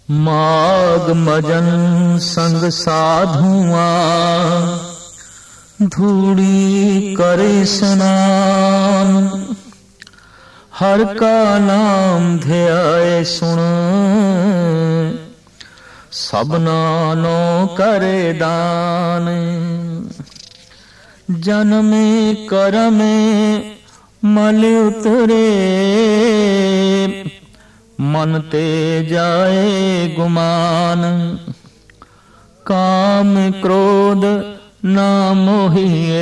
माग मजन संग साधुआ धूड़ी करे स्नान। हर का नाम ध्याए सुन सबना नो करे दान। जन्मे करमे मल उतरे मन ते जाए गुमान। काम क्रोध ना मोहिए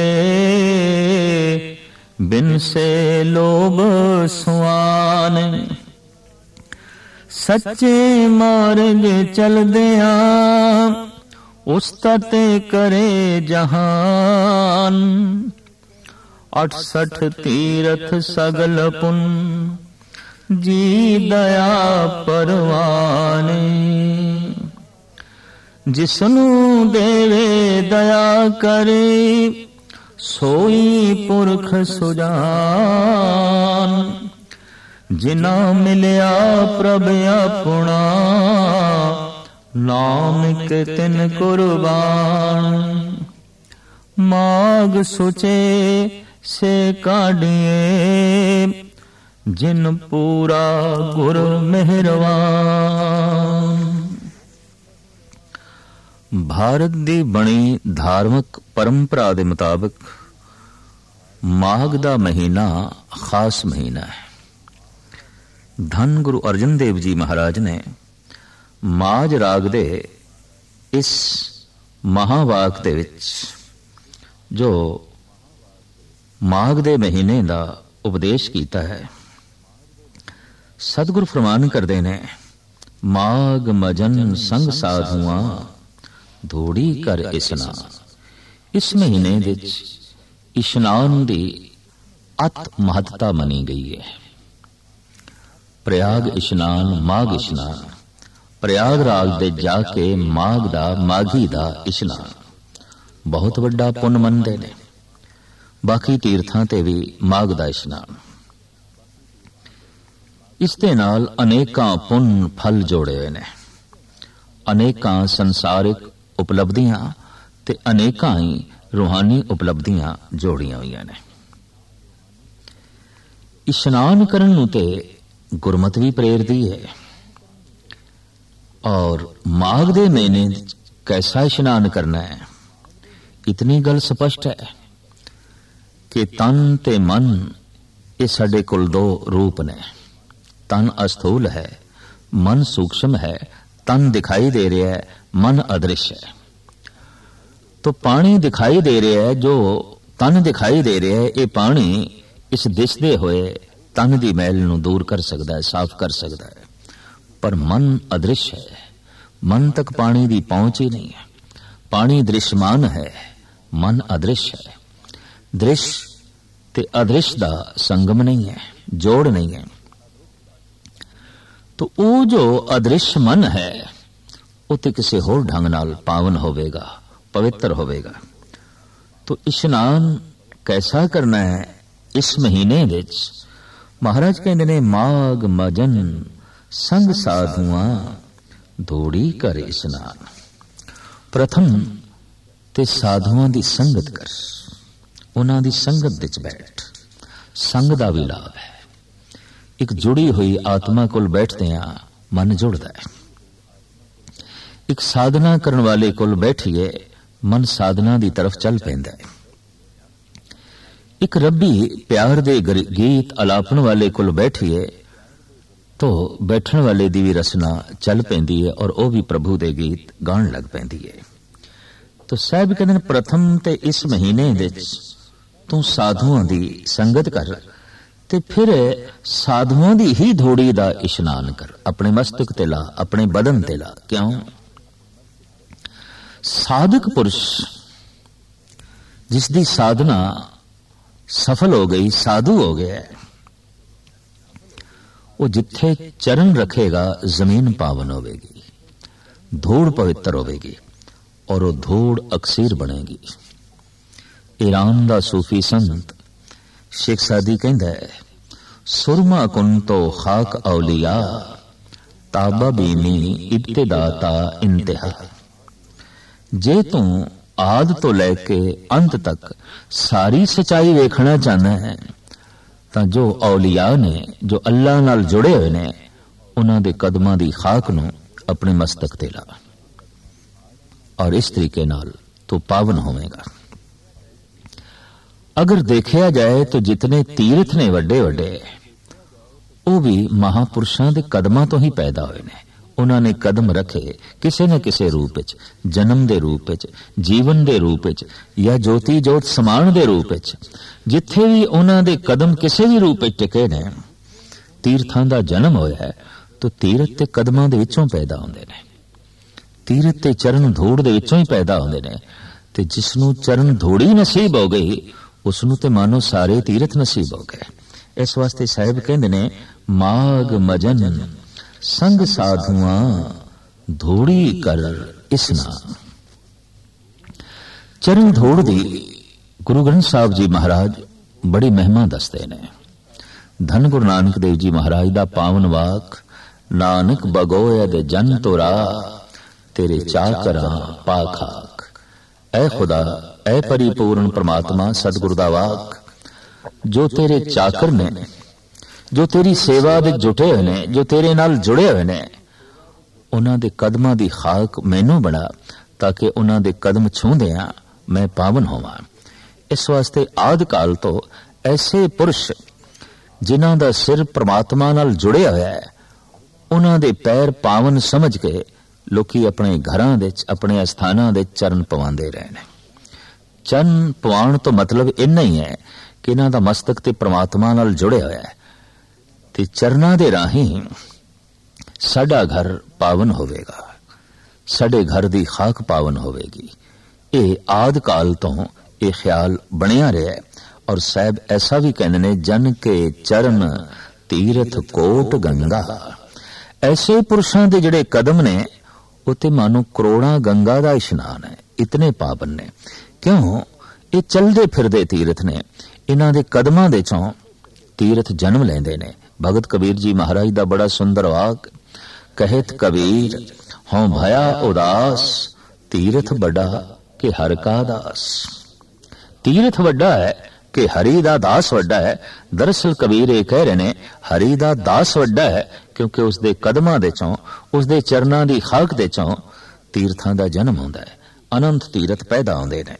बिन से लोभ सुआन। सच्चे मार्ग चलदिया उस्तत करे जहान। 68 तीरथ सगल पुन जी दया परवाने। जिसनु देवे दया करे सोई पुरख सुजान। जिना मिलिया प्रभ अपना नानक तिन कुर्बान। माग सुचे से काढ़िए जिन पूरा गुर मेहरवान। भारत ਦੀ ਬਣੀ ਧਾਰਮਿਕ ਪਰੰਪਰਾ ਦੇ ਮੁਤਾਬਕ ਮਾਘ ਦਾ ਮਹੀਨਾ ਖਾਸ ਮਹੀਨਾ ਹੈ। ਧੰਨ ਗੁਰੂ ਅਰਜਨ ਦੇਵ ਜੀ ਮਹਾਰਾਜ ਨੇ ਮਾਝ ਰਾਗ ਦੇ ਇਸ ਮਹਾਵਾਕ ਦੇ ਵਿੱਚ ਜੋ ਮਾਘ ਦੇ ਮਹੀਨੇ ਦਾ ਉਪਦੇਸ਼ ਕੀਤਾ ਹੈ। ਸਤਿਗੁਰ ਫਰਮਾਨ ਕਰਦੇ ਨੇ ਮਾਘ ਮਜਨ ਸੰਗ ਸਾਧੂਆਂ ਧੂੜੀ ਕਰ ਇਸ਼ਨਾਨ। ਇਸ ਮਹੀਨੇ ਵਿੱਚ ਇਸ਼ਨਾਨ ਦੀ ਅਤ ਮਹੱਤਤਾ ਮੰਨੀ ਗਈ ਹੈ। ਪ੍ਰਯਾਗ ਇਸ਼ਨਾਨ, ਮਾਘ ਇਸ਼ਨਾਨ, ਪ੍ਰਯਾਗਰਾਜ ਦੇ ਜਾ ਕੇ ਮਾਘ ਦਾ ਮਾਘੀ ਦਾ ਇਸ਼ਨਾਨ ਬਹੁਤ ਵੱਡਾ ਪੁੰਨ ਮੰਨਦੇ ਨੇ। ਬਾਕੀ ਤੀਰਥਾਂ ਤੇ ਵੀ ਮਾਘ ਦਾ ਇਸ਼ਨਾਨ। ਇਸ ਦੇ ਨਾਲ ਅਨੇਕਾਂ ਪੁੰਨ ਫਲ ਜੋੜੇ ਹੋਏ ਨੇ। ਅਨੇਕਾਂ ਸੰਸਾਰਿਕ ਉਪਲਬਧੀਆਂ ਤੇ ਅਨੇਕਾਂ ਹੀ ਰੂਹਾਨੀ ਉਪਲਬਧੀਆਂ ਜੋੜੀਆਂ ਹੋਈਆਂ ਨੇ। ਇਸ਼ਨਾਨ ਕਰਨ ਨੂੰ ਤੇ ਗੁਰਮਤਿ ਵੀ ਪ੍ਰੇਰਦੀ ਹੈ। ਔਰ ਮਾਘ ਦੇ ਮਹੀਨੇ ਕੈਸਾ ਇਸ਼ਨਾਨ ਕਰਨਾ ਹੈ, ਇਤਨੀ ਗੱਲ ਸਪਸ਼ਟ ਹੈ ਕਿ ਤਨ ਤੇ ਮਨ ਇਹ ਸਾਡੇ ਕੋਲ ਦੋ ਰੂਪ ਨੇ। ਤਨ ਅਸਥੂਲ ਹੈ, ਮਨ ਸੂक्ष्म ਹੈ। तन दिखाई दे रहा है, मन अदृश्य है। तो पानी दिखाई दे रहा है, जो तन दिखाई दे रहा है, ये पानी इस दिसदे होए तन दी मैल नूं दूर कर सकता है, साफ कर सकता है। पर मन अदृश्य है, मन तक पानी दी पहुंच ही नहीं है। पानी दृश्यमान है, मन अदृश्य है। दृश्य ते अदृश्य दा संगम नहीं है, जोड़ नहीं है। तो वो जो अदृश्य मन है वो तो किसी होर ढंग नाल पावन होवेगा, पवित्र होवेगा। तो इशनान कैसा करना है इस महीने विच? महाराज कहते ने माघ मजन संग साधुआं धूड़ी कर इशनान। प्रथम ते साधुआं दी संगत कर, उन्हां दी संगत विच बैठ। संग दा भी लाभ है। एक जुड़ी हुई आत्मा कोल बैठदे मन जुड़दा है। एक साधना करन वाले कोल बैठिए मन साधना दी तरफ चल पैंदा है। एक रब्बी प्यार दे गीत अलापण वाले कोल बैठिए तो बैठण वाले दी भी रसना चल पैंदी है और वह भी प्रभु दे गीत गाण लग पैंदी है। तो साहब कहते प्रथम ते इस महीने विच तू साधुआं दी संगत कर ते फिर साधुआं दी ही धूड़ी दा इशनान कर। अपने मस्तक ते ला, अपने बदन ते ला। क्यों? साधक पुरुष जिसदी साधना सफल हो गई, साधु हो गया, वो जिथे चरण रखेगा जमीन पावन होगी, धूड़ पवित्र होगी और वो धूड़ अक्सीर बनेगी। ईरान दा सूफी संत शेख सादी कहता है सुरमा कुन तो खाक औलिया ताबा बीनी इब्तिदाता इंतहा। जे तू आद तो लैके अंत तक सारी सच्चाई वेखना चाहना है तां जो औलिया ने, जो अल्लाह नाल जुड़े हुए ने, उन्हां दे कदमां दी खाक नूं अपने मस्तक ते ला और इस तरीके नाल तू पावन होवेगा। अगर देखा जाए तो जितने तीर्थ ने वड्डे वड्डे वो भी महापुरुषों के कदमां तो ही पैदा हुए ने। उन्होंने कदम रखे किसी न किसी रूप विच, जन्म के रूप विच, जीवन के रूप विच, या ज्योति जोत समान के रूप विच, जिथे भी उन्होंने कदम किसी भी रूप विच टिके ने, तीर्थां दा जन्म होया है तो तीर्थ ते कदमां दे विचों पैदा होंदे ने, तीर्थ ते चरण धूड़ दे विचों ही पैदा होंदे ने। ते जिसनूं चरण धूड़ी नसीब हो गई उसनूं ते मानो सारे तीर्थ नसीब हो गए। इस वास्ते साहिब कहंदे ने माग मजन संग साधुआं धूड़ी कर इसना। चरण धूड़ दी गुरु ग्रंथ साहब जी महाराज बड़ी महिमा दसते ने। धन गुरु नानक देव जी महाराज दा पावन वाक, नानक बगोए दे जन तोरा तेरे चाकरा पाखाक। ऐ खुदा, ऐ परिपूर्ण परमात्मा सतगुरु दा वाक, जो तेरे चाकर ने, जो तेरी सेवा दे जुटे हुए ने, जो तेरे नाल जुड़े हुए ने, उन्हां दे कदमां दी खाक मैनू बना ताकि उन्हां दे कदम छूंदियां मैं पावन होवां। इस वास्ते आदि काल तो ऐसे पुरुष जिन्हां दा सिर परमात्मा नाल जुड़े होया है, उन्हां दे पैर पावन समझ के लोकी अपने घरां दे, अपने अस्थानां दे चरण पवांदे रहे ने। चरण पवाण तो मतलब इन्ना ही है कि इन्हां दा मस्तक ते परमात्मा नाल जुड़े होया है ते चरनां दे राहीं साडा घर पावन होवेगा, साडे घर दी खाक पावन होवेगी। ये आदि काल तो ये ख्याल बनिया रहा है। और साहब ऐसा भी कहते ने जन के चरण तीरथ कोट गंगा। ऐसे पुरुषों के जिहड़े कदम ने उत्ते मानो करोड़ां गंगा दा इशनान है, इतने पावन ने। क्यों? ये चलदे फिरदे तीर्थ ने, इन्हां दे कदमां दे चों तीर्थ जन्म लेंदे ने। भगत कबीर जी महाराज दा बड़ा सुंदर वाक, कहत कबीर हों भया उदास तीर्थ बड़ा के हर का दास। तीर्थ वड्डा है कि हरि दा दास वड्डा है। दरअसल कबीर ये कह रहे ने हरि दा दास वड्डा है क्योंकि उसदे कदमां दे चों, उसदे चरनां दी खाक दे चों तीर्थां दा जन्म होंदा है, अनंत तीर्थ पैदा होंदे ने।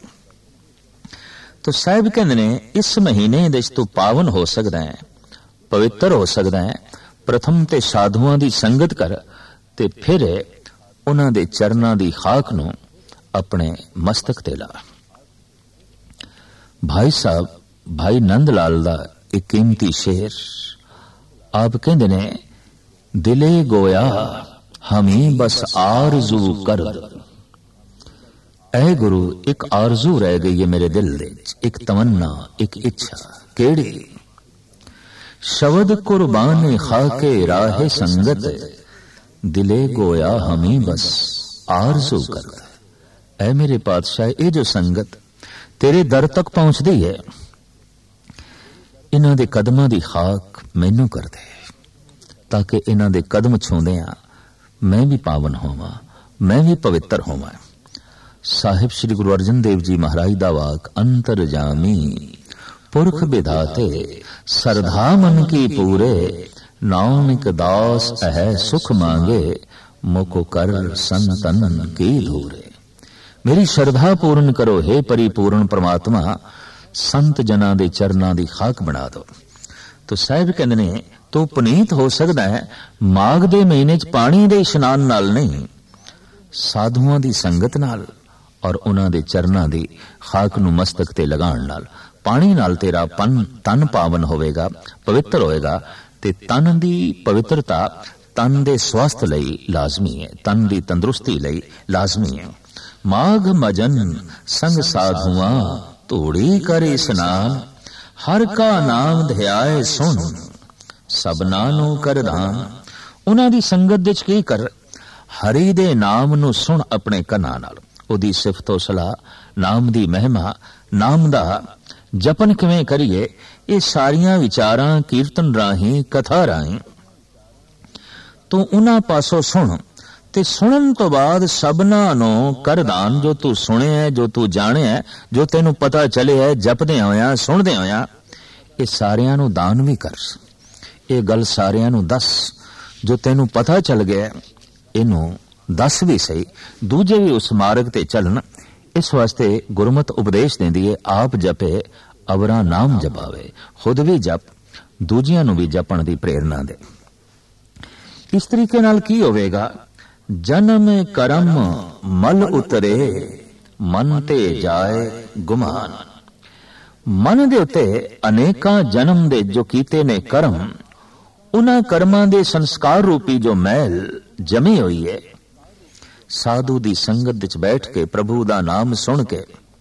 तो साहिब कहंदे ने इस महीने दे तू पावन हो सकदा है, पवित्र हो सकदा है। प्रथम ते साधुआं दी संगत कर ते फिर उन्हां दे चरनां दी खाक नूं अपने मस्तक ते ला। भाई साहब भाई नंद लाल दा एक कीमती शेर आप कहंदे ने दिले गोया हमी बस आरजू कर। ऐ गुरु एक आरजू रह गई है मेरे दिल दे, एक तमन्ना, एक इच्छा। केड़ी? शब्द कुर्बान खाके राहे संगत दिले गोया हमी बस आरजू कर। ऐ मेरे पातशाह ये जो संगत तेरे दर तक पहुंचती है, इन्हां दे कदमां दी खाक मैनू कर दे ताकि इन्हां दे कदम छूंदियां मैं भी पावन होवां, मैं भी पवित्र होवां। साहिब श्री गुरु अर्जन देव जी महाराज दा वाक, अंतर जामी पुरख विधाते सरधा मन की पूरे नानक दास अह सुख मांगे मोको कर संतन की धूरे। मेरी श्रद्धा पूर्ण करो हे परिपूर्ण परमात्मा, संत जना दे चरना दी खाक बना दो। तो साहिब कहंदे ने तो पुनीत हो सकदा है माघ दे महीने च पानी दे इशनान नाल नहीं, साधुआं दी संगत नाल और उन्हां दे चरना दी खाक नूं मस्तक ते लगाण नाल। पानी नाल तेरा तन पावन होवेगा, पवित्र होएगा ते तन दी पवित्रता तन दे स्वास्थ लई लाजमी है, तन दी तंदुरुस्ती लई लाजमी है। माघ मजन संग साधुआं धूड़ी कर स्नान, हर का नाम ध्याए सुन सबना नू कर दान। उन्हां दी संगत विच की कर, हरि दे नाम नू सुन अपने कन्नां नाल। उहदी सिफतो सलाह, नाम दी महिमा, नाम दा जपन किवें करिए, ये सारियां विचारां कीर्तन राहीं, कथा राहीं ਤੂੰ ਉਹਨਾਂ ਪਾਸੋਂ ਸੁਣ ਤੇ ਸੁਣਨ ਤੋਂ ਬਾਅਦ ਸਭਨਾਂ ਨੂੰ ਕਰ ਦਾਨ। ਜੋ ਤੂੰ ਸੁਣਿਆ, ਜੋ ਤੂੰ ਜਾਣਿਆ, ਜੋ ਤੈਨੂੰ ਪਤਾ ਚੱਲਿਆ ਜਪਦੇ ਹੋਇਆ ਸੁਣਦੇ ਹੋਇਆ, ਇਹ ਸਾਰਿਆਂ ਨੂੰ ਦਾਨ ਵੀ ਕਰ। ਇਹ ਗੱਲ ਸਾਰਿਆਂ ਨੂੰ ਦੱਸ। ਜੋ ਤੈਨੂੰ ਪਤਾ ਚੱਲ ਗਿਆ ਇਹਨੂੰ ਦੱਸ ਵੀ ਸਹੀ, ਦੂਜੇ ਵੀ ਉਸ ਮਾਰਗ ਤੇ ਚੱਲਣ। ਇਸ ਵਾਸਤੇ ਗੁਰਮਤ ਉਪਦੇਸ਼ ਦਿੰਦੀ ਹੈ, ਆਪ ਜਪੇ ਅਵਰਾ ਨਾਮ ਜਪਾਵੇ। ਖੁਦ ਵੀ ਜਪ, ਦੂਜਿਆਂ ਨੂੰ ਵੀ ਜਪਣ ਦੀ ਪ੍ਰੇਰਨਾ ਦੇ। ਇਸ ਤਰੀਕੇ ਨਾਲ ਕੀ ਹੋਵੇਗਾ? ਜਨਮ ਕਰਮ ਮਲ ਉਤਰੇ, ਮਨ ਤੇ ਜਾਏ ਗੁਮਾਨ। ਮਨ ਦੇ ਉੱਤੇ ਅਨੇਕਾਂ ਜਨਮ ਦੇ ਜੋ ਕੀਤੇ ਨੇ ਕਰਮ, ਉਹਨਾਂ ਕਰਮਾਂ ਦੇ ਸੰਸਕਾਰ ਰੂਪੀ ਜੋ ਮੈਲ ਜਮੀ ਹੋਈ ਹੈ, ਸਾਧੂ ਦੀ ਸੰਗਤ ਵਿੱਚ ਬੈਠ ਕੇ ਪ੍ਰਭੂ ਦਾ ਨਾਮ ਸੁਣ ਕੇ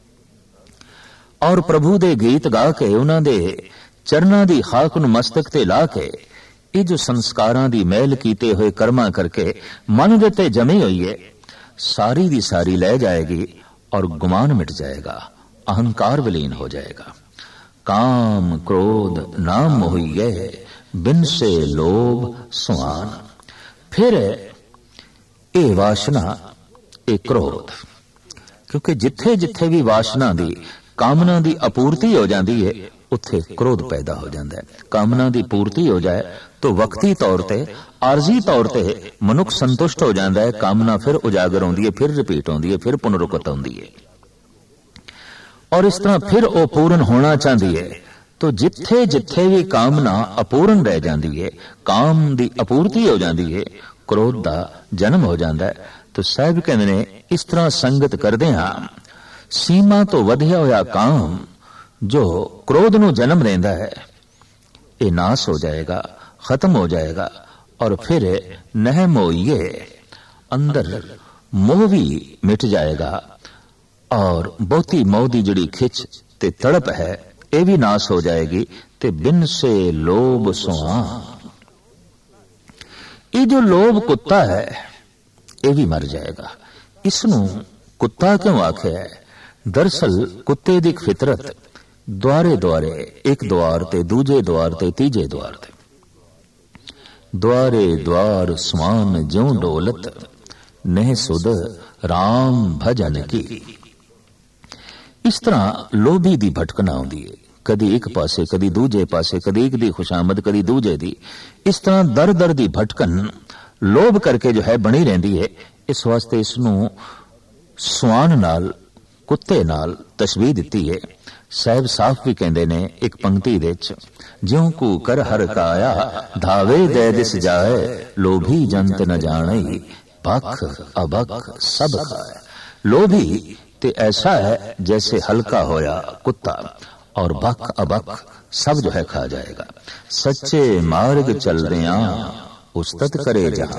ਔਰ ਪ੍ਰਭੂ ਦੇ ਗੀਤ ਗਾ ਕੇ ਉਹਨਾਂ ਦੇ ਚਰਨਾਂ ਦੀ ਖਾਕ ਨੂੰ ਮਸਤਕ ਤੇ ਲਾ ਕੇ, ਇਹ ਜੋ ਸੰਸਕਾਰਾਂ ਦੀ ਮੈਲ ਕੀਤੇ ਹੋਏ ਕਰਮਾਂ ਕਰਕੇ ਮਨ ਦੇ ਤੇ ਜਮੀ ਹੋਈ ਹੈ, ਸਾਰੀ ਦੀ ਸਾਰੀ ਲੈ ਜਾਏਗੀ ਔਰ ਗੁਮਾਨ ਮਿਟ ਜਾਏਗਾ, ਅਹੰਕਾਰ ਵਿਲੀਨ ਹੋ ਜਾਏਗਾ। ਕਾਮ ਕ੍ਰੋਧ ਨਾ ਮੋਹੀਏ, ਬਿਨ ਸੇ ਲੋਭ ਸੁਆਨ। ਫਿਰ ਇਹ ਵਾਸ਼ਨਾ, ਇਹ ਕ੍ਰੋਧ, ਕਿਉਂਕਿ ਜਿੱਥੇ ਜਿੱਥੇ ਵੀ ਵਾਸ਼ਨਾ ਦੀ, ਕਾਮਨਾ ਦੀ ਅਪੂਰਤੀ ਹੋ ਜਾਂਦੀ ਹੈ, ਉੱਥੇ ਕ੍ਰੋਧ ਪੈਦਾ ਹੋ ਜਾਂਦਾ ਹੈ। ਕਾਮਨਾ ਦੀ ਪੂਰਤੀ ਹੋ ਜਾਏ ਤਾਂ ਵਕਤੀ ਤੌਰ ਤੇ, ਆਰਜ਼ੀ ਤੌਰ ਤੇ ਮਨੁੱਖ ਸੰਤੁਸ਼ਟ ਹੋ ਜਾਂਦਾ ਹੈ। ਕਾਮਨਾ ਫਿਰ ਉਜਾਗਰ ਹੁੰਦੀ ਹੈ, ਫਿਰ ਰਿਪੀਟ ਹੁੰਦੀ ਹੈ, ਫਿਰ ਪੁਨਰੁਕਤ ਹੁੰਦੀ ਹੈ, ਔਰ ਇਸ ਤਰ੍ਹਾਂ ਫਿਰ ਉਹ ਪੂਰਨ ਹੋਣਾ ਚਾਹੁੰਦੀ ਹੈ। तो जिथे जिथे भी कामना अपूर्ण रह जाती है, काम की अपूर्ति हो जाती है, क्रोध का जन्म हो जाता है। तो साहब कहते ने इस तरह संगत करदे हां, सीमा तो वधिया होया काम जो क्रोध नूं जन्म देंदा है, ये नाश हो जाएगा, खत्म हो जाएगा। और फिर नह मोहिए, अंदर मोह भी मिट जाएगा, और बहुती मोह की जिहड़ी खिच ते तड़प है ये भी नाश हो जाएगी। ते बिन से लोभ सुहा, ये जो लोभ कुत्ता है ये भी मर जाएगा। इसनू कुत्ता क्यों आखे है? दरअसल कुत्ते दी फितरत द्वारे द्वारे, एक द्वार ते दूजे द्वार ते तीजे द्वार ते, द्वारे द्वार समान ज्यों डोलत, नह सुध राम भजन की। इस तरह लोभी दी भटकना आउंदी है, कदी एक पासे कदी दूजे पासे, कदी एक दी खुशामद कदी दूजे दी। इस तरह दर दर दी भटकन लोभ करके जो है बनी रहंदी है। इस वास्ते इसनू स्वान नाल, कुत्ते नाल तशबीह दिती है। साहब साफ भी कहंदे ने एक पंक्ति दे विच, ज्यों कू कर हर काया, धावे दे दिस जाए, लोभी जंत न जाने, भख अभख सब खाए। लोभी ते ऐसा है जैसे हल्का होया कुत्ता, और भख अभख सब जो है खा जाएगा। सच्चे मार्ग चल रहा उस्तत करे जहां।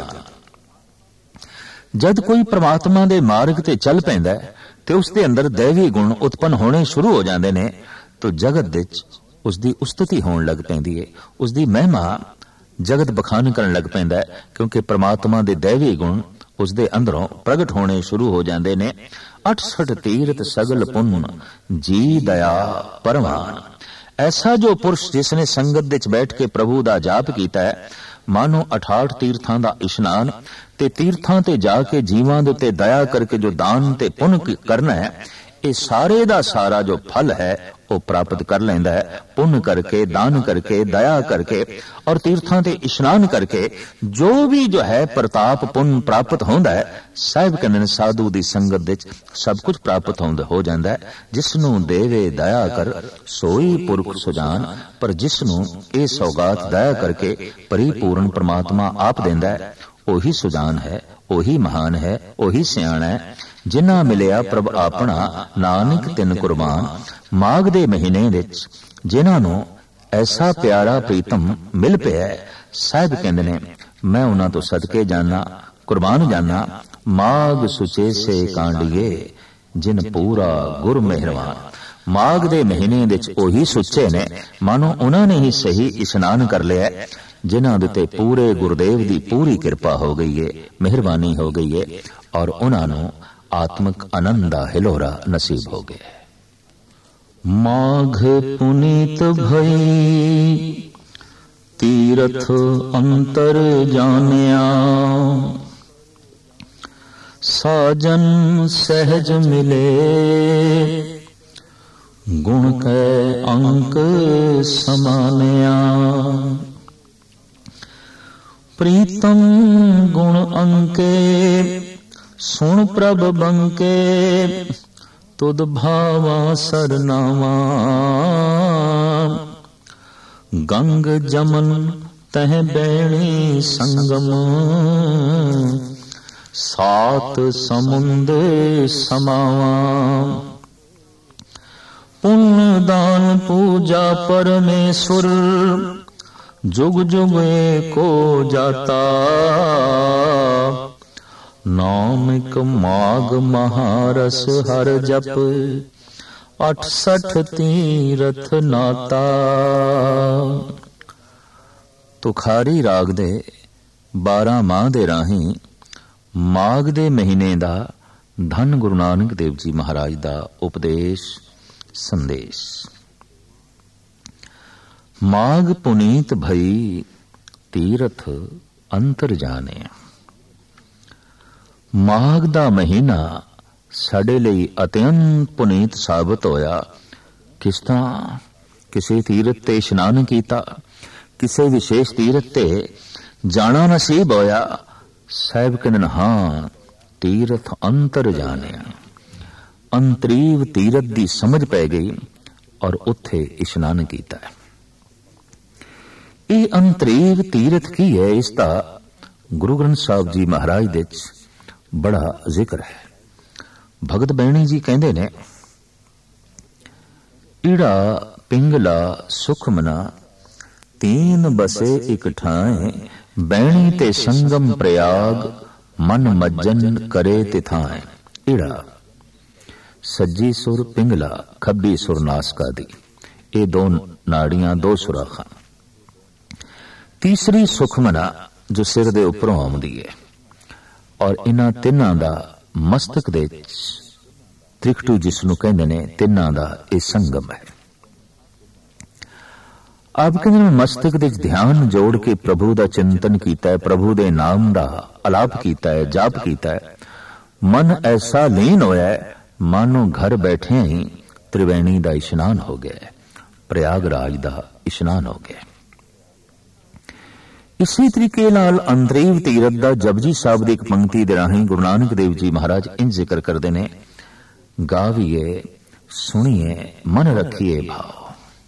जद कोई परमात्मा दे मार्ग ते चल पैंदा है ते उसदे अंदर दैवी गुण उत्पन्न होने शुरू हो जाते ने, तो जगत विच उसदी उस्तति होण लग पैंदी है, उसदी महिमा जगत बखान करन लग पैंदा है, क्योंकि परमात्मा दे दैवी गुण उसदे अंदरों प्रगट होने शुरू हो जाते ने। 68 तीर्थ सगल पुण्य जी दया परवान। ऐसा जो पुरुष जिसने संगत विच बैठ के प्रभु दा जाप कीता है, मानो 68 तीर्थां दा इशनान ते तीर्थां ते जाके जीवां दे उत्ते दया करके जो दान ते पुण्य करना है, ये सारे दा सारा जो फल है वो प्राप्त कर लेंदा है। पुण्य करके, दान करके, दया करके और तीर्थां ते इशनान करके जो भी जो है प्रताप पुण्य प्राप्त होंदा है, साहिब कहंदे ने साधु दी संगत विच सब कुछ प्राप्त हो जांदा है। जिसनू देवे दया कर सोई पुरख सुजान, पर जिसनू ये सौगात दया करके परिपूर्ण परमात्मा आप देंदा है, ओही सुजान है, ओही महान है, ओही सियाण है। जिन्ना मिलिया प्रभ अपना नानक तिन कुर्बान। माघ दे महीने विच जिन्हां नूं ऐसा प्यारा प्रीतम मिल पिया, साहिब कहंदे ने मैं उन्हां तो सदके जाना, कुर्बान जाना। माघ सुचे से कांडिए जिन पूरा गुर मेहरबान। माघ दे महीने विच ओही सुचे ने, मानो उन्हां ने ही सही इशनान कर लिया, जिन्हां दे ते पूरे गुरुदेव दी पूरी कृपा हो गई है, मेहरबानी हो गई है, और उन्हां नूं आत्मक आनंद दा हिलोरा नसीब हो गया। माघ पुनीत भई तीरथ अंतर जानिया, साजन सहज मिले गुण कै अंक समानिया। प्रीतम गुण अंके सुन प्रभ बंके, तुद भावा सरनावा। गंग जमन तह बैणी संगम, सात समुंद समावा। पुण्य दान पूजा परमेश्वर, जुग जुग एको जाता। नामिक माग महारस हर जप, 68 तीरथ नाता। तुखारी राग दे 12 माह दे राही माघ दे महीने दा धन गुरु नानक देव जी महाराज दा उपदेश संदेश। माघ पुनीत भई तीरथ अंतर जाने। माघ दा महीना ਸਾਡੇ ਲਈ ਅਤਿਅੰਤ ਪੁਨੀਤ ਸਾਬਤ ਹੋਇਆ। ਕਿਸ ਤਰ੍ਹਾਂ? ਕਿਸੇ ਤੀਰਥ ਤੇ ਇਸ਼ਨਾਨ ਕੀਤਾ, ਕਿਸੇ ਵਿਸ਼ੇਸ਼ ਤੀਰਥ ਤੇ ਜਾਣਾ ਨਸੀਬ ਹੋਇਆ। ਸਾਹਿਬ ਕਹਿੰਦੇ ਹਾਂ, ਤੀਰਥ ਅੰਤਰ ਜਾਣਿਆ। ਅੰਤਰੀਵ ਤੀਰਥ ਦੀ ਸਮਝ ਪੈ ਗਈ ਔਰ ਉੱਥੇ ਇਸ਼ਨਾਨ ਕੀਤਾ। ਇਹ ਅੰਤਰੀਵ ਤੀਰਥ ਕੀ ਹੈ? ਇਸ ਦਾ ਗੁਰੂ ਗ੍ਰੰਥ ਸਾਹਿਬ ਜੀ ਮਹਾਰਾਜ ਦੇ ਵਿੱਚ ਬੜਾ ਜ਼ਿਕਰ ਹੈ। ਭਗਤ ਬਹਿਣੀ ਜੀ ਕਹਿੰਦੇ ਨੇ, ਈੜਾ ਪਿੰਗਲਾ ਸੁਖਮਨਾ, ਤੀਨ ਬਸੇ ਇਕ ਠਾਏ। ਬਹਿਣੀ ਤੇ ਸੰਗਮ ਪ੍ਰਯਾਗ, ਮਨ ਮੱਜਨ ਕਰੇ ਤਿਥਾਏ। ਈੜਾ ਸੱਜੀ ਸੁਰ, ਪਿੰਗਲਾ ਖੱਬੀ ਸੁਰ ਨਾਸਕਾ ਦੀ। ਇਹ ਦੋ ਨਾੜੀਆਂ, ਦੋ ਸੁਰਾਖਾਂ। ਤੀਸਰੀ ਸੁਖਮਨਾ ਜੋ ਸਿਰ ਦੇ ਉੱਪਰੋਂ ਆਉਂਦੀ ਹੈ, ਔਰ ਇਹਨਾਂ ਤਿੰਨਾਂ ਦਾ ਮਸਤਕ ਦੇ ਤ੍ਰਿਕਟੂ ਜਿਸ ਨੂੰ ਕਹਿੰਦੇ ਨੇ, ਤਿੰਨਾਂ ਦਾ ਇਹ ਸੰਗਮ ਹੈ। ਆਪ ਕਹਿੰਦੇ ਨੇ ਮਸਤਕ ਦੇ ਧਿਆਨ ਜੋੜ ਕੇ ਪ੍ਰਭੂ ਦਾ ਚਿੰਤਨ ਕੀਤਾ ਹੈ, ਪ੍ਰਭੂ ਦੇ ਨਾਮ ਦਾ ਅਲਾਪ ਕੀਤਾ ਹੈ, ਜਾਪ ਕੀਤਾ ਹੈ। ਮਨ ਐਸਾ ਲੀਨ ਹੋਇਆ ਹੈ ਮਾਨੋ ਘਰ ਬੈਠੇ ਹੀ ਤ੍ਰਿਵੇਣੀ ਦਾ ਇਸ਼ਨਾਨ ਹੋ ਗਿਆ, ਪ੍ਰਯਾਗਰਾਜ ਦਾ ਇਸ਼ਨਾਨ ਹੋ ਗਿਆ। ਇਸੇ ਤਰੀਕੇ ਨਾਲ ਅੰਤਰੀਵ ਤੀਰਥ ਦਾ ਜਪਜੀ ਸਾਹਿਬ ਦੀ ਇੱਕ ਪੰਕਤੀ ਦੇ ਰਾਹੀਂ ਗੁਰੂ ਨਾਨਕ ਦੇਵ ਜੀ ਮਹਾਰਾਜ ਇੰਜ ਜ਼ਿਕਰ ਕਰਦੇ ਨੇ, ਗਾਵੀਏ ਸੁਣੀਏ ਮਨ ਰੱਖੀਏ ਭਾਵ।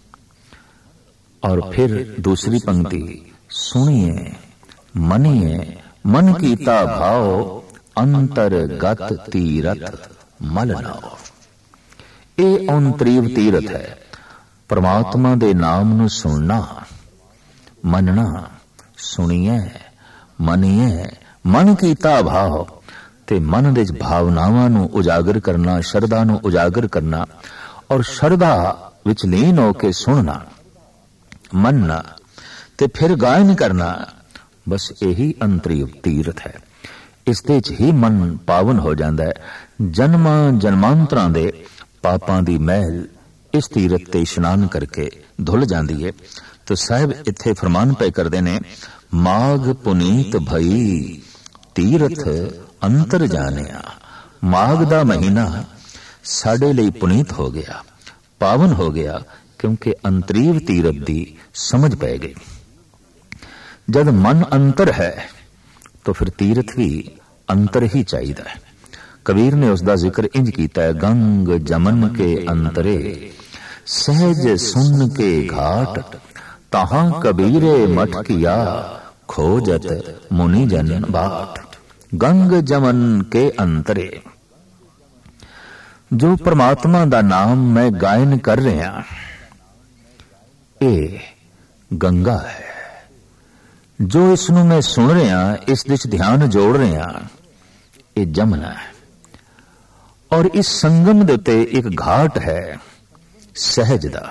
और फिर दूसरी पंक्ति, सुनिए मनिए मन कीता भाव, अंतरगत तीरथ मल नाओ। ਇਹ ਅੰਤਰੀਵ ਤੀਰਥ ਹੈ। ਪਰਮਾਤਮਾ ਦੇ ਨਾਮ ਨੂੰ ਸੁਣਨਾ, ਮੰਨਣਾ, ਸੁਣੀਏ ਮਨੀਏ, ਮਨ ਕੀਤਾ ਭਾਵ, ਤੇ ਮਨ ਦੇ ਭਾਵਨਾਵਾਂ ਨੂੰ ਉਜਾਗਰ ਕਰਨਾ, ਸ਼ਰਧਾ ਨੂੰ ਉਜਾਗਰ ਕਰਨਾ, ਔਰ ਸ਼ਰਧਾ ਵਿੱਚ ਲੀਨ ਹੋ ਕੇ ਸੁਣਨਾ, ਮੰਨਣਾ ਤੇ ਫਿਰ ਗਾਇਨ ਕਰਨਾ। ਬਸ ਇਹੀ ਅੰਤਰੀਵ ਤੀਰਥ ਹੈ। ਇਸ ਦੇ ਚ ਹੀ ਮਨ ਪਾਵਨ ਹੋ ਜਾਂਦਾ ਹੈ। ਜਨਮਾਂ ਜਨਮਾਂਤਰਾਂ ਦੇ ਪਾਪਾਂ ਦੀ ਮਹਿਲ ਇਸ ਤੀਰਥ ਤੇ ਇਸ਼ਨਾਨ ਕਰਕੇ ਧੁੱਲ ਜਾਂਦੀ ਹੈ। ਤਾਂ ਸਾਹਿਬ ਇੱਥੇ ਫਰਮਾਨ ਪਏ ਕਰਦੇ ਨੇ, ਮਾਘ ਪੁਨੀਤ ਭਈ ਤੀਰਥ ਅੰਤਰ ਜਾਣਿਆ। ਮਾਘ ਦਾ ਮਹੀਨਾ ਸਾਡੇ ਲਈ ਪੁਨੀਤ ਹੋ ਗਿਆ, ਪਾਵਨ ਹੋ ਗਿਆ, ਕਿਉਂਕਿ ਅੰਤਰੀਵ ਤੀਰਥ ਦੀ ਸਮਝ ਪੈ ਗਈ। ਜਦ ਮਨ ਅੰਤਰ ਹੈ ਤਾਂ ਫਿਰ ਤੀਰਥ ਵੀ ਅੰਤਰ ਹੀ ਚਾਹੀਦਾ ਹੈ। ਕਬੀਰ ਨੇ ਉਸ ਦਾ ਜ਼ਿਕਰ ਇੰਜ ਕੀਤਾ ਹੈ, ਗੰਗ ਜਮਨ ਕੇ ਅੰਤਰੇ ਸਹਿਜ ਸੁਨ ਕੇ ਘਾਟ, ਤਹਾਂ ਕਬੀਰੇ ਮਠ ਕੀਆ ਖੋਜਤ ਮੁਨੀ ਜਨ ਬਾਟ। ਗੰਗ ਜਮਨ ਕੇ ਅੰਤਰੇ, ਜੋ ਪਰਮਾਤਮਾ ਦਾ ਨਾਮ ਮੈਂ ਗਾਇਨ ਕਰ ਰਿਹਾ, ਇਹ ਗੰਗਾ ਹੈ। ਜੋ ਇਸ ਨੂੰ ਮੈਂ ਸੁਣ ਰਿਹਾ, ਇਸ ਵਿੱਚ ਧਿਆਨ ਜੋੜ ਰਿਹਾ, ਇਹ ਜਮਨਾ ਹੈ। ਔਰ ਇਸ ਸੰਗਮ ਦੇ ਉੱਤੇ ਇੱਕ ਘਾਟ ਹੈ ਸਹਿਜ ਦਾ,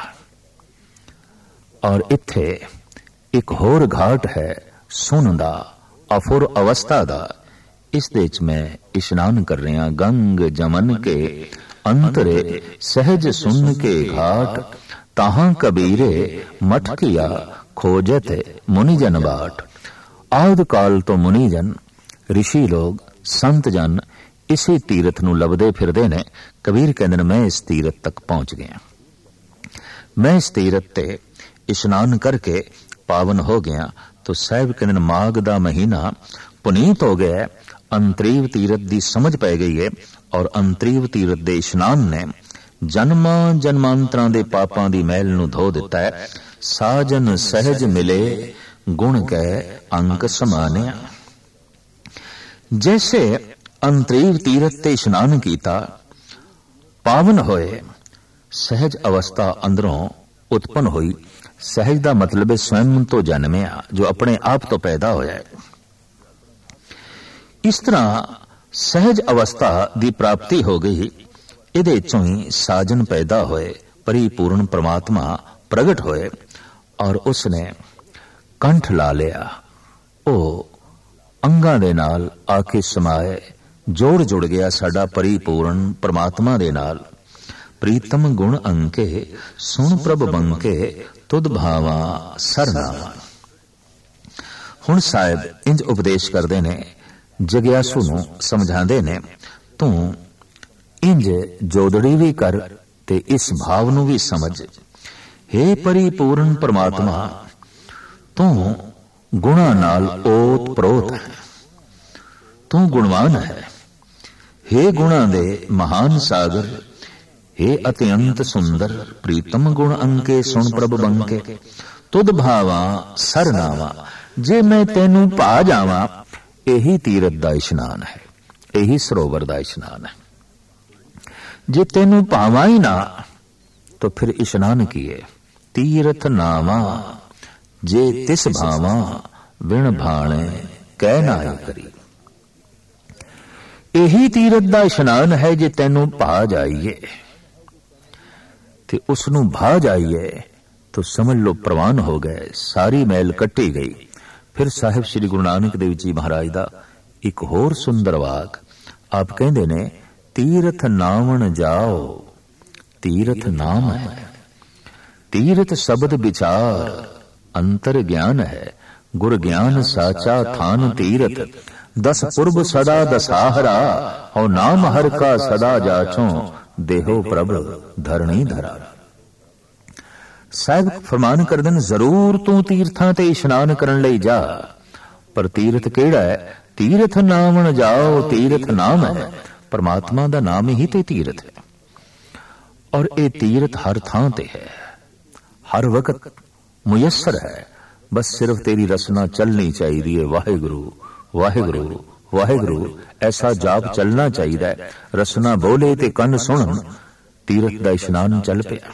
ਔਰ ਇੱਥੇ ਇੱਕ ਹੋਰ ਘਾਟ ਹੈ ਸੁਣ ਦਾ, ਅਫੁਰ ਅਵਸਥਾ ਦਾ। ਇਸ ਦੇ ਵਿੱਚ ਮੈਂ ਇਸ਼ਨਾਨ ਕਰ ਰਿਹਾ। ਗੰਗ ਜਮਨ ਕੇ ਅੰਤਰੇ ਸਹਿਜ ਸੁਨ ਕੇ ਘਾਟ, ਤਹਾਂ ਕਬੀਰੇ ਮਠ ਕੀਆ खोजत मुनिजन बाट। आद काल तो मुनिजन ऋषि लोग संत जन इसी तीरथ नूं लभदे फिरदे ने। कबीर कहंदे ने मैं इस तीरथ तक पहुंच गया, मैं इस तीरथ ते इशनान करके पावन हो गया। तो साहिब कहंदे ने माघ दा महीना पुनीत हो गया, अंतरीव तीरथ दी समझ पै गई है और अंतरीव तीरथ दे इशनान ने जन्मां जन्मांतरां दे पापां दी मैल नूं धो दिता है। साजन सहज मिले गुण गए अंक समानिया। जैसे अंतरीव तीरथ ते इशनान कीता, पावन होए, सहज अवस्था अंदरों उत्पन्न हुई। सहज दा मतलब है स्वयं तो जन्मिया, जो अपने आप तो पैदा होया है। इस तरह सहज अवस्था दी प्राप्ति हो गई। इहदे चों ही साजन पैदा होए, परिपूर्ण परमात्मा प्रगट होए और उसने कंठ ला लिया। ओ अंगां दे नाल आके समाए, जोड़ जुड़ गया साडा परिपूर्ण परमात्मा दे नाल। प्रीतम गुण अंके सुन प्रभ बंके तुद भावा सरनावा। हुण साहिब इंज उपदेश करदे ने, जग्यासू नूं समझांदे ने, तू इंज जोदड़ी भी कर ते इस भाव नूं भी समझ। हे परिपूर्ण परमात्मा, तू गुणां नाल ओत प्रोत है, तू गुणवान है। हे गुणां दे महान सागर, हे अत्यंत सुंदर, प्रीतम गुण अंके सुन प्रभ बंके तुद भावा सरनावा। जे मैं तेनू पा जावां, यही तीरथ दा इशनान है, यही सरोवर दा इशनान है। जे तेनू पावां ही ना तो फिर इशनान किए। तीरथ नावा जे तिस भावा, विण भाणे कह नाई करी। यही तीरथ दा इशनान है, जे तेनू पा जाइए ते उसनू भा जाइए तो समझ लो प्रवान हो गए, सारी मैल कट्टी गई। फिर साहिब श्री गुरु नानक देव जी महाराज दा एक होर सुंदर वाक आप कहंदे ने, तीरथ नावण जाओ तीरथ नाम है, तीरथ शब्द विचार अंतर ज्ञान है, गुर ज्ञान साचा थान तीरथ, दस पूर्व सदा दसाहरा, हो नाम हर का सदा जाचो, देहो प्रभ धरणी धरा। साहिब फरमान कर देन, जरूर तू तीर्थां ते इशनान करन लई जा, पर तीरथ केड़ा है? तीरथ नावण जाओ तीरथ नाम है। परमात्मा दा नाम ही ते तीरथ है, और ये तीरथ हर थां ते है, हर वक्त मुयस्सर है। बस सिर्फ तेरी रसना चलनी चाहिए। वाहिगुरु वाहिगुरु वाहिगुरु ऐसा जाप चलना चाहिए। रसना बोले ते कन सुन, तीरथ दा इशनान चल पिया।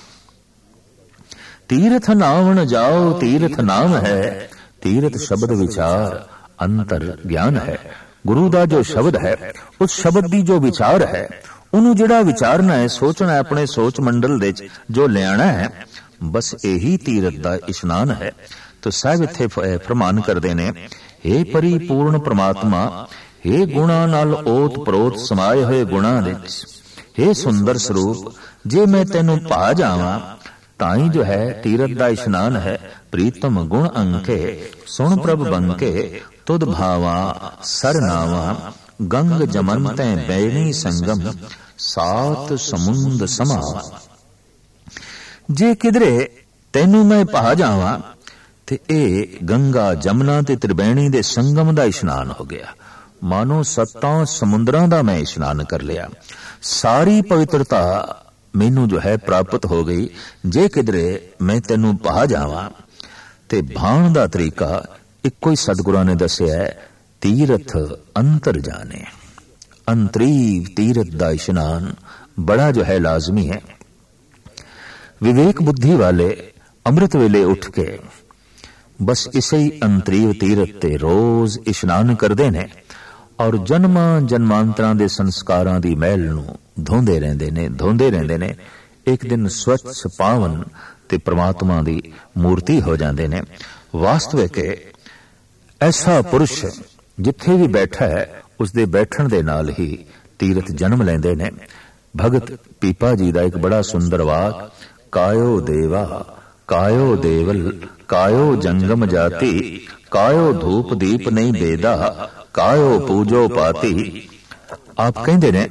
तीरथ नावण जाओ तीरथ नाम है, तीरथ शब्द विचार अंतर ज्ञान है। गुरु दा जो शब्द है, उस शब्द दी जो विचार है, उन्हों जिहड़ा विचारना है, सोचना है, अपने सोच मंडल दे जो लियाना है, बस यही तीरथ दा इशनान है। तो साहिब इत्थे फरमान करदे ने, हे परिपूर्ण परमात्मा, हे गुणा नाल ओत प्रोत समाए हुए गुणा विच, हे सुंदर स्वरूप, जे मैं तेनू पा जावां ताई जो है तीरथ दा इशनान है। प्रीतम गुण अंके सुन प्रभ बंके तुद भावा सरनावा, गंग जमन तै बैणी संगम, सात समुंद समावा। जे किधरे तेनू मैं पा जावां ते ए गंगा जमुना ते त्रिवेणी दे संगम दा इशनान हो गया। मानो सत्तां समुद्रां दा मैं इशनान कर लिया। सारी पवित्रता मैनू जो है प्राप्त हो गई। जे किधरे मैं तेनू पा जावां ते भाण दा तरीका इक्को ही सतगुरां ने दस्सिया है, तीरथ अंतर जाने। अंतरीव तीरथ दा इशनान बड़ा जो है लाजमी है। विवेक बुद्धि वाले अमृत वेले उठ के बस इसे ही अंतरीव तीरथ ते रोज इशनान करदे ने और जन्मां जन्मांतरां दे संस्कारां दी मैल नूं धोंदे रहंदे ने। एक दिन स्वच्छ पावन ते परमात्मा दी मूर्ति हो जांदे ने। वास्तविक ऐसा पुरुष जिथे भी बैठा है, उसदे बैठण दे नाल ही तीरथ जन्म लैंदे ने। भगत पीपा जी दा एक बड़ा सुंदर वाक, कायो देवा कायो देवल कायो जंगम जाति, कायो धूप दीप नहीं बेदा, कायो पूजो पाती। आप कहते ने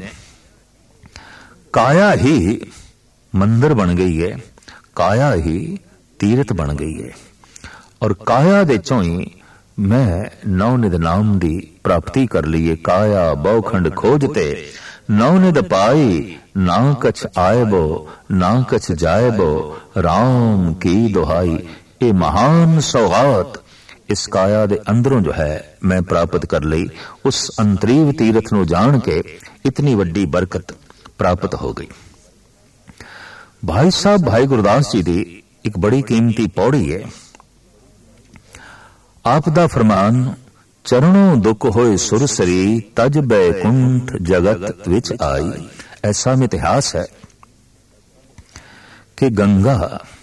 काया ही मंदिर बन गई है, काया ही तीरथ बन गई है, और काया दे चों ही मैं नवनिध नाम दी प्राप्ति कर ली है। काया बहुखंड खोजते नवनिध पाई, ना कछ आएबो ना कछ जाएबो, राम की दुहाई। ये महान सौगात इस काया दे अंदरों जो है मैं प्राप्त कर ली। उस अंतरीव तीरथ नूं जान के इतनी वड्डी बरकत प्राप्त हो गई। भाई साहब भाई गुरदास जी दी एक बड़ी कीमती पौड़ी है। आप दा फरमान, चरणों दुख होए सुरसरी, तज बैकुंठ जगत विच आई। ऐसा में इतिहास है कि गंगा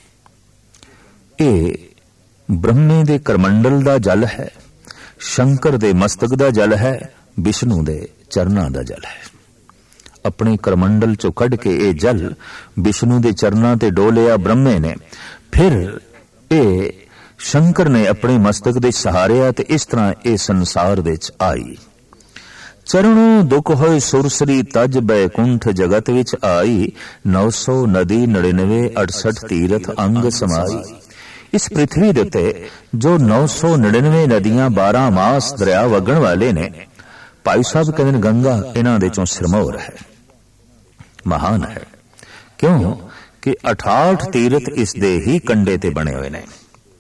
ये ब्रह्मे दे करमंडल दा जल है, शंकर दे मस्तक दा जल है, विष्णु दे चरना दा जल है। अपने करमंडल चो कढ़ के ये जल विष्णु दे चरना ते डोलिया ब्रह्मे ने, फिर ये शंकर ने अपने मस्तक दे सहारिया ते इस तरह ये संसार दे च आई। चरणों दुख होए सुरसरी, तज बैकुंठ जगत विच आई, 900 नदी 99 68 तीरथ अंग समाई। इस पृथ्वी दे उत्ते जो 999 नदियां 12 मास दरिया वगण वाले ने, भाई साहब कहते हैं गंगा इन्हां दे चों सिरमौर है, महान है। क्यों कि 68 तीरथ इस दे ही कंडे ते बने हुए ने।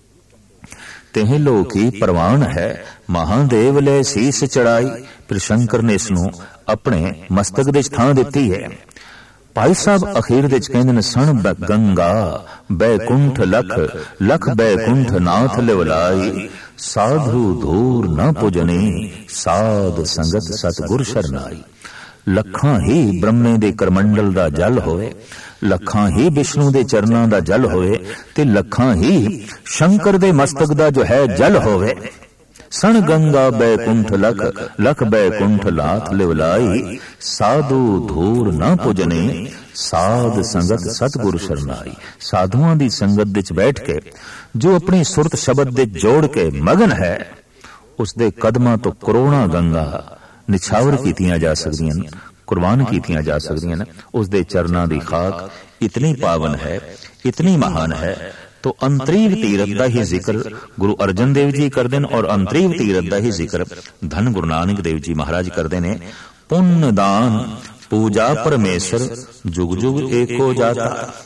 तेह लोकी प्रवान है, महादेव ले सीस चढ़ाई। फिर शंकर ने इसनूं अपने मस्तक दे थां दित्ती है। भाई साहब अखीर दे कहंदे ने, सण गंगा बैकुंठ लख, लख बैकुंठ नाथ लिवलाई, साधु धूर न पूजनी, साध संगत सतगुर शरनाई। लखां ही ब्रह्मे दे करमंडल दा जल होए, लखां ही विष्णु दे चरनां दा जल होए, ते लखां ही शंकर दे मस्तक दा जो है जल होवे। सण गंगा बैकुंठ लख, लख बैकुंठ नाथ लिवलाई, साधु धूर न पूजने, साध संगत सतगुर शरनाई। साधुआं दी संगत विच बैठ के जो अपनी सुरत शब्द दे जोड़ के मगन है, उसदे कदमां तो करोड़ां गंगा निछावर कीतियां जा सकदियां ने, कुर्बान कीतियां जा सकदियां ने। उसदे चरनां दी खाक इतनी पावन है, इतनी महान है। तो अंतरीव तीरथ दा ही जिक्र गुरु अर्जन देव जी करदे ने, और अंतरीव तीरथ दा ही जिक्र धन गुरु नानक देव जी महाराज करदे ने। पुण्य दान पूजा परमेश्वर, जुग जुग एको जाता।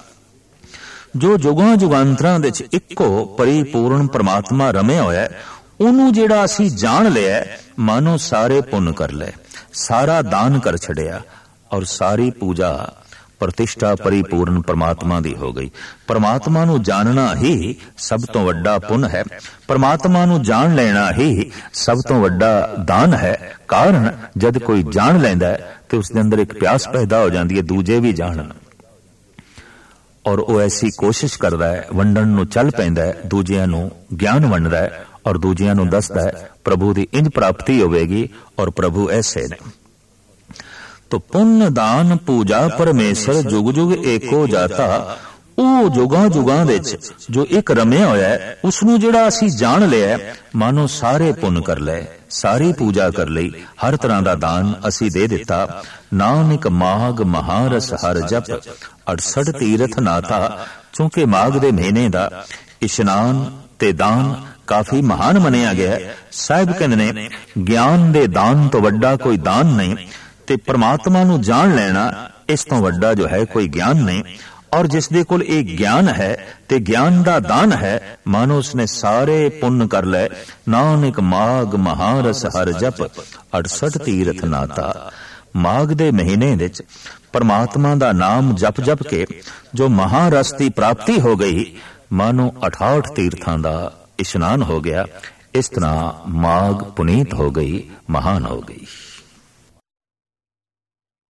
जो जुगां जुगांतरां दे च इक्को परिपूर्ण परमात्मा रमिया होया है, ਉਹਨੂੰ ਜਿਹੜਾ ਅਸੀਂ ਜਾਣ ਲਿਆ, ਮਾਨੋ ਸਾਰੇ ਪੁੰਨ ਕਰ ਲਏ, ਸਾਰਾ ਦਾਨ ਕਰ ਛੜਿਆ, ਔਰ ਸਾਰੀ ਪੂਜਾ ਪ੍ਰਤਿਸ਼ਠਾ ਪਰਿਪੂਰਨ ਪਰਮਾਤਮਾ ਦੀ ਹੋ ਗਈ। ਪਰਮਾਤਮਾ ਨੂੰ ਜਾਣਨਾ ਹੀ ਸਭ ਤੋਂ ਵੱਡਾ ਪੁੰਨ ਹੈ, ਪਰਮਾਤਮਾ ਨੂੰ ਜਾਣ ਲੈਣਾ ਹੀ ਸਭ ਤੋਂ ਵੱਡਾ ਦਾਨ ਹੈ। ਕਾਰਨ ਜਦ ਕੋਈ ਜਾਣ ਲੈਂਦਾ ਹੈ ਤੇ ਉਸ ਦੇ ਅੰਦਰ ਇੱਕ ਪਿਆਸ ਪੈਦਾ ਹੋ ਜਾਂਦੀ ਹੈ, ਦੂਜੇ ਵੀ ਜਾਣਨ, ਔਰ ਉਹ ਐਸੀ ਕੋਸ਼ਿਸ਼ ਕਰਦਾ ਹੈ, ਵੰਡਣ ਨੂੰ ਚੱਲ ਪੈਂਦਾ ਹੈ, ਦੂਜਿਆਂ ਨੂੰ ਗਿਆਨ ਵੰਡਦਾ ਹੈ, और दूजिया नूं दसदा है प्रभु दी इंज प्राप्ति होवेगी, और प्रभु ऐसे ने। तो पुण्य दान पूजा परमेश्वर, जुग जुग एको जाता। ਉਹ ਜੁਗਾਂ ਜੁਗਾਂ ਵਿੱਚ ਜੋ ਇੱਕ ਰਮਿਆ ਹੋਇਆ ਹੈ, ਉਸ ਨੂੰ ਜਿਹੜਾ ਅਸੀਂ ਜਾਣ ਲਿਆ, ਮਾਨੋ ਸਾਰੇ ਪੁੰਨ ਕਰ ਲਏ, ਸਾਰੀ ਪੂਜਾ ਕਰ ਲਈ, ਹਰ ਤਰ੍ਹਾਂ ਦਾ ਦਾਨ ਅਸੀਂ ਦੇ ਦਿੱਤਾ। ਨਾਨਕ ਮਾਘ ਮਹਾਰਸ ਹਰ ਜਪ, 68 ਤੀਰਥ ਨਾਤਾ। ਚੂੰਕਿ ਮਾਘ ਦੇ ਮਹੀਨੇ ਦਾ ਇਸ਼ਨਾਨ ਤੇ ਦਾਨ ਕਾਫੀ ਮਹਾਨ ਮੰਨਿਆ ਗਿਆ। ਸਾਹਿਬ ਕਹਿੰਦੇ ਨੇ, ਗਿਆਨ ਦੇ ਦਾਨ ਤੋਂ ਵੱਡਾ ਕੋਈ ਦਾਨ ਨਹੀਂ, ਤੇ ਪਰਮਾਤਮਾ ਨੂੰ ਜਾਣ ਲੈਣਾ ਇਸ ਤੋਂ ਵੱਡਾ ਜੋ ਹੈ ਕੋਈ ਗਿਆਨ ਨਹੀਂ। और जिसदे कोल एक ज्ञान है ते ज्ञान दा दान है, मानो उसने सारे पुण्य कर ले। नानक माघ महारस हर जप, 68 तीरथ नाता। माघ दे महीने विच परमात्मा दा नाम जप जप के जो महारस की प्राप्ति हो गई, मानो 68 तीर्थां दा इशनान हो गया। इस तरह माघ पुनीत हो गई, महान हो गई।